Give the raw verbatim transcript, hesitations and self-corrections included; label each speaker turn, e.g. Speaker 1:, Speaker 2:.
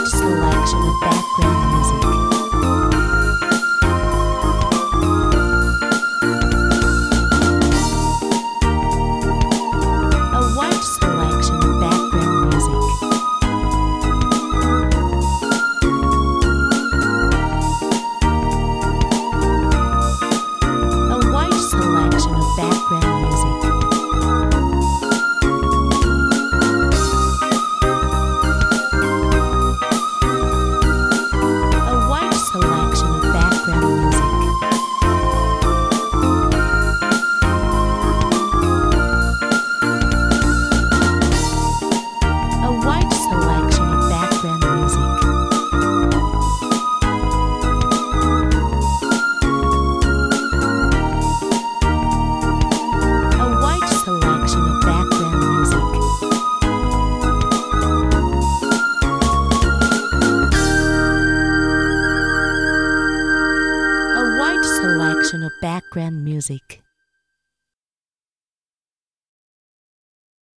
Speaker 1: selection of background music. A wide selection of background music. A wide selection of background music. Selection of background music. A wide selection of background music. A wide selection of background music. Selection of background music.